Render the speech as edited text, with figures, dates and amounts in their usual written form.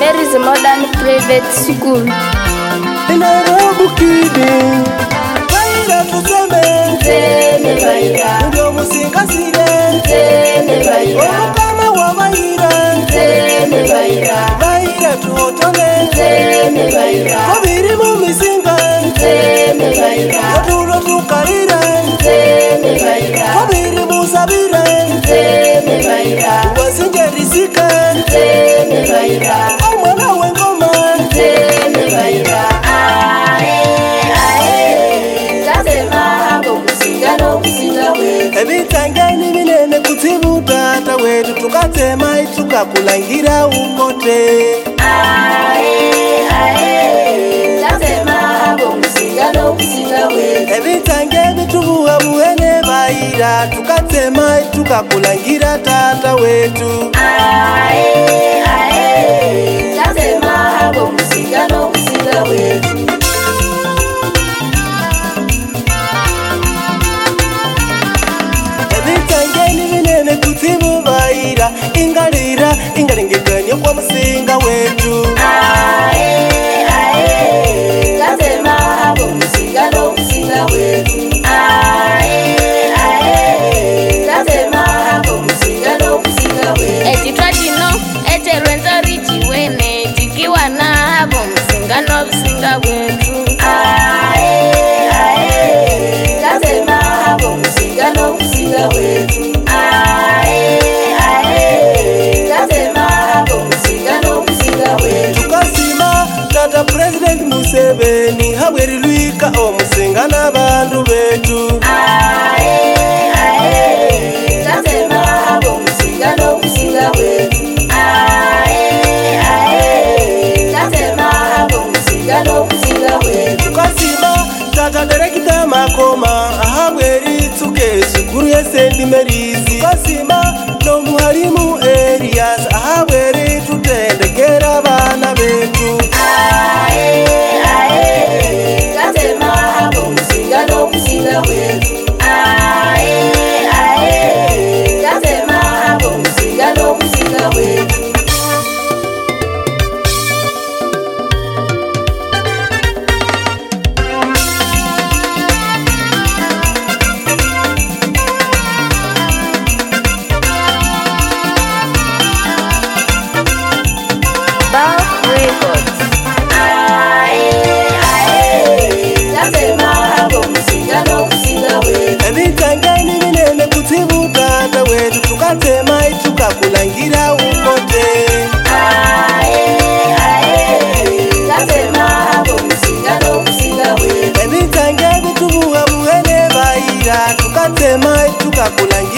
Mary's Modern Private School. Nairobi Kiding. Baira tuseme. Tene baira. Ndio musingasire. Tene baira. Omukama wa baira. Tene baira. Baira tuotole. Tene baira. Kobiri mu misinga. Tene baira. Tulo tukalira. Tene baira. Kobiri mu sabira. Tene baira. Wasinje risika. Tene baira. Omwana wengoma. Tene baira. Ebitangeni binene kutibu tata wetu tukatema tukakulangira ukote. Ebitangeni tubuwa buwene baira tukatema tukakulangira tata wetu. Ebitangeni binene kutibu baira ingalira ingalingiganya kwa musinga wetu. Etitwatino eterwenza richiwene tikiwa nabo msingano businga bwetu. Tukasima tata President Museveni habweri lwika omusinga n'abantu betu. Tukasima tata Director Makoma habweri tsuke sukuru ya St. Mary's. Tukasima n'omuhalimu Elias habweri tutendekera abana betu. Ebitangeni binene kutibu tata wetu tukatema tukakulangira ukote. Ebitangeni tubuwa buwene baira tukatema tukakulangira